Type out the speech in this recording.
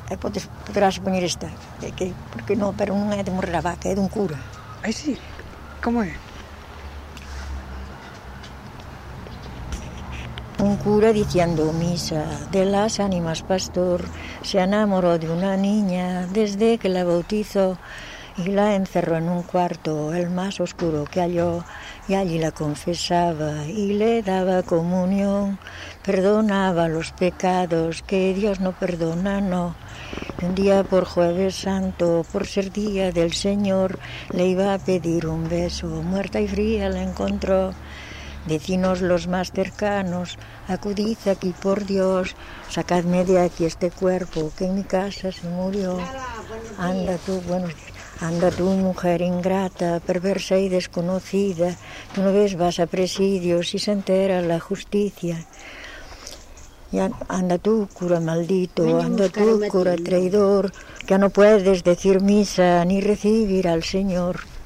Poderás poñer esta, porque non, pero non é de morrer a vaca, é dun cura. Ai, sí? Como é? Un cura diciendo misa de las ánimas pastor se enamoró de una niña desde que la bautizó y la encerró en un cuarto, el más oscuro que halló, y allí la confesaba y le daba comunión, perdonaba los pecados que Dios no perdona, no. Y un día por Jueves Santo, por ser día del Señor, le iba a pedir un beso, muerta y fría la encontró. Decinos los más cercanos, acudid aquí por Dios, sacadme de aquí este cuerpo que en mi casa se murió. Anda tú, mujer ingrata, perversa y desconocida, tú no ves, vas a presidio si se entera la justicia. Y anda tú, cura maldito, anda tú, cura traidor, que no puedes decir misa ni recibir al Señor.